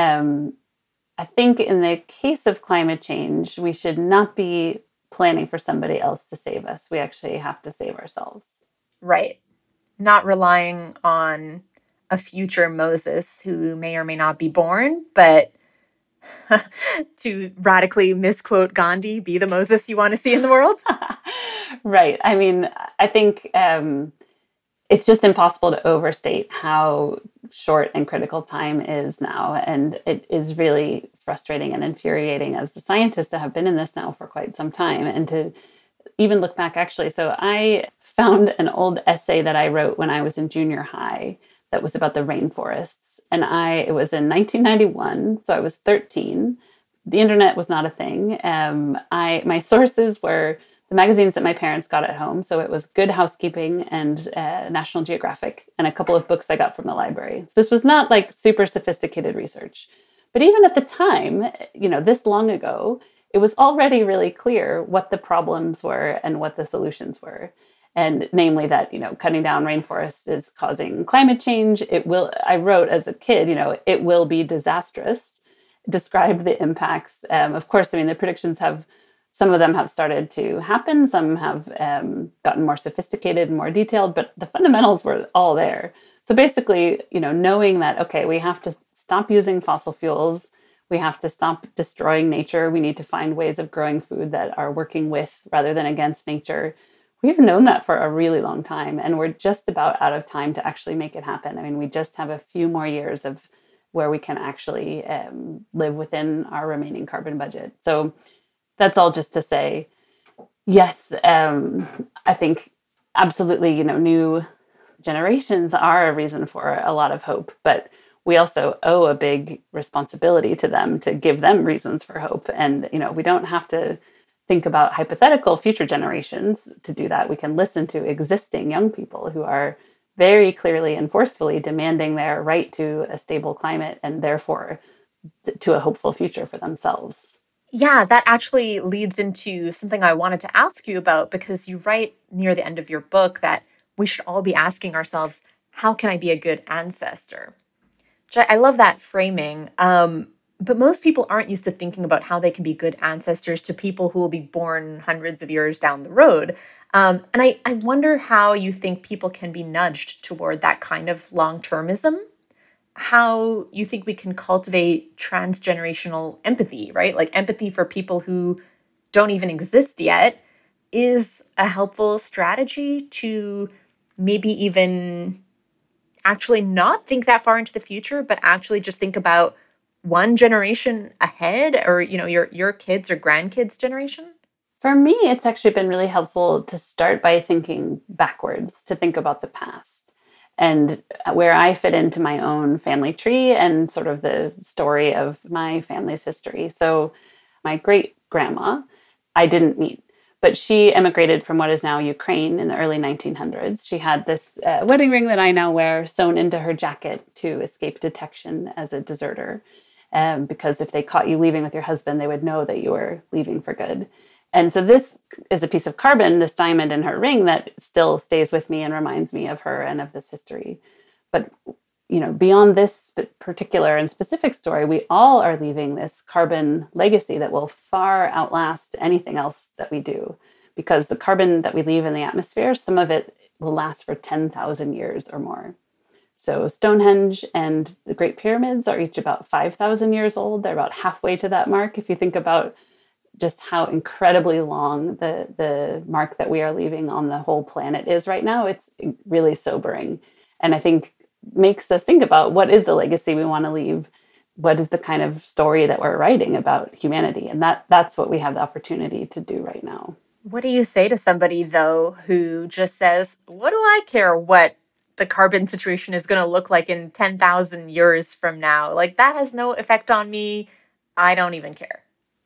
I think in the case of climate change, we should not be planning for somebody else to save us. We actually have to save ourselves. Right. Not relying on a future Moses who may or may not be born, but to radically misquote Gandhi, be the Moses you want to see in the world. Right. I mean, I think it's just impossible to overstate how short and critical time is now. And it is really frustrating and infuriating as the scientists that have been in this now for quite some time. And to even look back, actually. So I found an old essay that I wrote when I was in junior high that was about the rainforests. And it was in 1991, so I was 13. The internet was not a thing. My sources were the magazines that my parents got at home. So it was Good Housekeeping and National Geographic, and a couple of books I got from the library. So this was not like super sophisticated research. But even at the time, this long ago, it was already really clear what the problems were and what the solutions were. And namely that, cutting down rainforests is causing climate change. I wrote as a kid, it will be disastrous, described the impacts. Of course, the predictions have Some of them have started to happen. Some have gotten more sophisticated and more detailed, but the fundamentals were all there. So basically, knowing that, okay, we have to stop using fossil fuels. We have to stop destroying nature. We need to find ways of growing food that are working with rather than against nature. We've known that for a really long time, and we're just about out of time to actually make it happen. I mean, we just have a few more years of where we can actually live within our remaining carbon budget. So that's all just to say, yes, I think absolutely, new generations are a reason for a lot of hope, but we also owe a big responsibility to them to give them reasons for hope. And, we don't have to think about hypothetical future generations to do that. We can listen to existing young people who are very clearly and forcefully demanding their right to a stable climate and therefore to a hopeful future for themselves. Yeah, that actually leads into something I wanted to ask you about, because you write near the end of your book that we should all be asking ourselves, how can I be a good ancestor? I love that framing. But most people aren't used to thinking about how they can be good ancestors to people who will be born hundreds of years down the road. And I wonder how you think people can be nudged toward that kind of long-termism, how you think we can cultivate transgenerational empathy, right? Like empathy for people who don't even exist yet is a helpful strategy to maybe even actually not think that far into the future, but actually just think about one generation ahead, or, your kids or grandkids' generation? For me, it's actually been really helpful to start by thinking backwards, to think about the past and where I fit into my own family tree and sort of the story of my family's history. So my great grandma, I didn't meet, but she emigrated from what is now Ukraine in the early 1900s. She had this wedding ring that I now wear sewn into her jacket to escape detection as a deserter. Because if they caught you leaving with your husband, they would know that you were leaving for good. And so this is a piece of carbon, this diamond in her ring, that still stays with me and reminds me of her and of this history. But, beyond this particular and specific story, we all are leaving this carbon legacy that will far outlast anything else that we do. Because the carbon that we leave in the atmosphere, some of it will last for 10,000 years or more. So Stonehenge and the Great Pyramids are each about 5,000 years old. They're about halfway to that mark. If you think about just how incredibly long the mark that we are leaving on the whole planet is right now, it's really sobering. And I think makes us think about what is the legacy we want to leave? What is the kind of story that we're writing about humanity? And that's what we have the opportunity to do right now. What do you say to somebody, though, who just says, what do I care what the carbon situation is going to look like in 10,000 years from now? Like, that has no effect on me. I don't even care.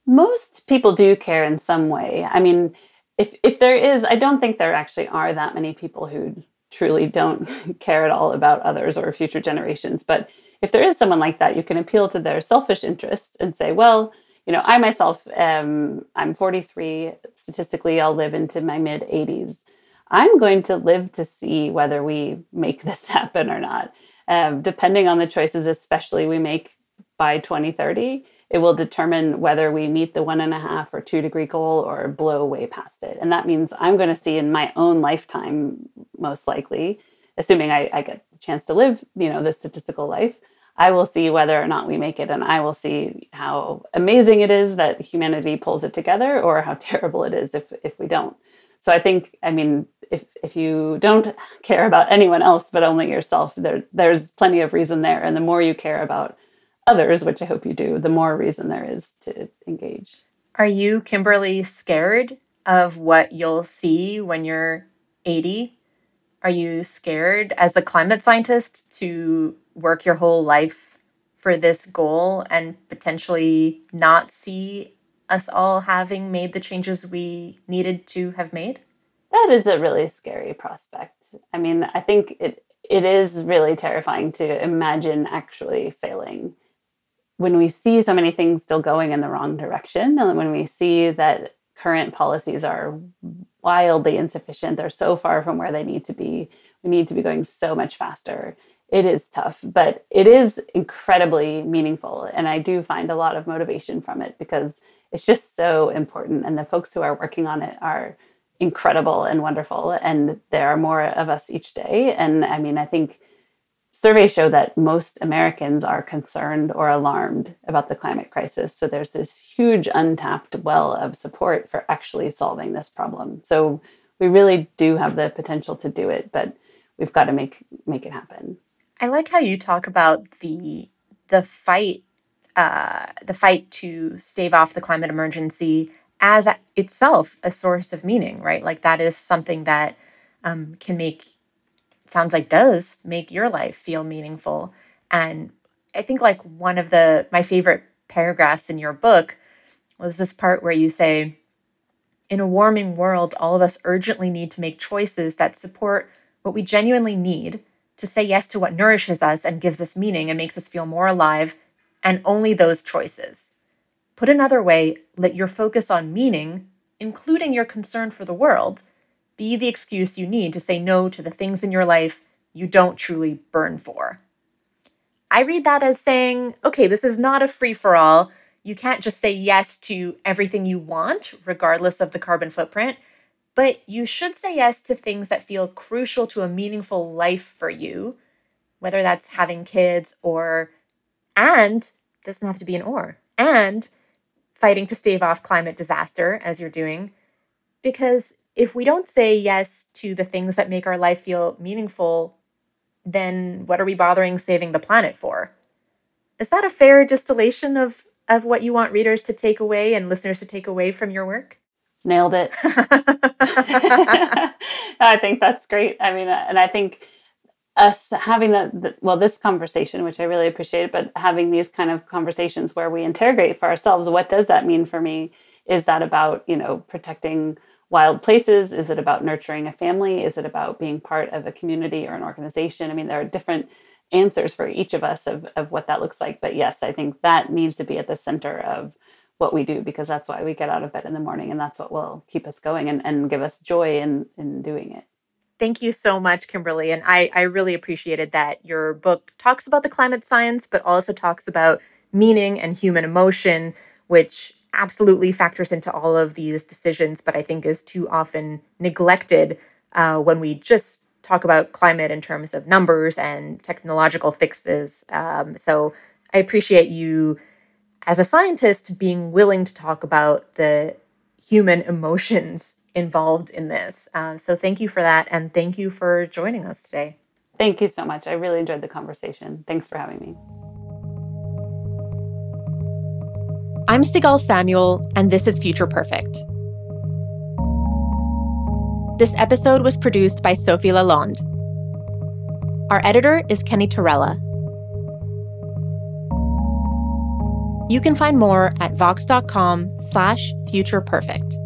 Most people do care in some way. I mean, if there is, I don't think there actually are that many people who truly don't care at all about others or future generations. But if there is someone like that, you can appeal to their selfish interests and say, well, I myself, I'm 43. Statistically, I'll live into my mid 80s. I'm going to live to see whether we make this happen or not. Depending on the choices, especially we make by 2030, it will determine whether we meet the 1.5 or 2 degree goal or blow way past it. And that means I'm going to see in my own lifetime, most likely, assuming I get the chance to live, this statistical life, I will see whether or not we make it. And I will see how amazing it is that humanity pulls it together, or how terrible it is if we don't. So I think, if you don't care about anyone else but only yourself, there's plenty of reason there. And the more you care about others, which I hope you do, the more reason there is to engage. Are you, Kimberly, scared of what you'll see when you're 80? Are you scared as a climate scientist to work your whole life for this goal and potentially not see us all having made the changes we needed to have made? That is a really scary prospect. I think it is really terrifying to imagine actually failing. When we see so many things still going in the wrong direction, and when we see that current policies are wildly insufficient, they're so far from where they need to be, we need to be going so much faster. it is tough, but it is incredibly meaningful. And I do find a lot of motivation from it because it's just so important. And the folks who are working on it are incredible and wonderful. And there are more of us each day. And I mean, I think surveys show that most Americans are concerned or alarmed about the climate crisis. So there's this huge untapped well of support for actually solving this problem. So we really do have the potential to do it, but we've got to make it happen. I like how you talk about the fight to stave off the climate emergency as itself a source of meaning, right? Like that is something that does make your life feel meaningful. And I think like one of my favorite paragraphs in your book was this part where you say, in a warming world, all of us urgently need to make choices that support what we genuinely need, to say yes to what nourishes us and gives us meaning and makes us feel more alive, and only those choices. Put another way, let your focus on meaning, including your concern for the world, be the excuse you need to say no to the things in your life you don't truly burn for. I read that as saying, okay, this is not a free-for-all. You can't just say yes to everything you want, regardless of the carbon footprint. But you should say yes to things that feel crucial to a meaningful life for you, whether that's having kids and doesn't have to be an or, and fighting to stave off climate disaster as you're doing. Because if we don't say yes to the things that make our life feel meaningful, then what are we bothering saving the planet for? Is that a fair distillation of what you want readers to take away and listeners to take away from your work? Nailed it. I think that's great. I mean, and I think us having this conversation, which I really appreciate, but having these kind of conversations where we interrogate for ourselves, what does that mean for me? Is that about, protecting wild places? Is it about nurturing a family? Is it about being part of a community or an organization? I mean, there are different answers for each of us of what that looks like. But yes, I think that needs to be at the center of what we do, because that's why we get out of bed in the morning, and that's what will keep us going and give us joy in doing it. Thank you so much, Kimberly. And I really appreciated that your book talks about the climate science, but also talks about meaning and human emotion, which absolutely factors into all of these decisions, but I think is too often neglected when we just talk about climate in terms of numbers and technological fixes. So I appreciate you, as a scientist, being willing to talk about the human emotions involved in this. So thank you for that. And thank you for joining us today. Thank you so much. I really enjoyed the conversation. Thanks for having me. I'm Sigal Samuel, and this is Future Perfect. This episode was produced by Sophie Lalonde. Our editor is Kenny Torella. You can find more at vox.com/futureperfect.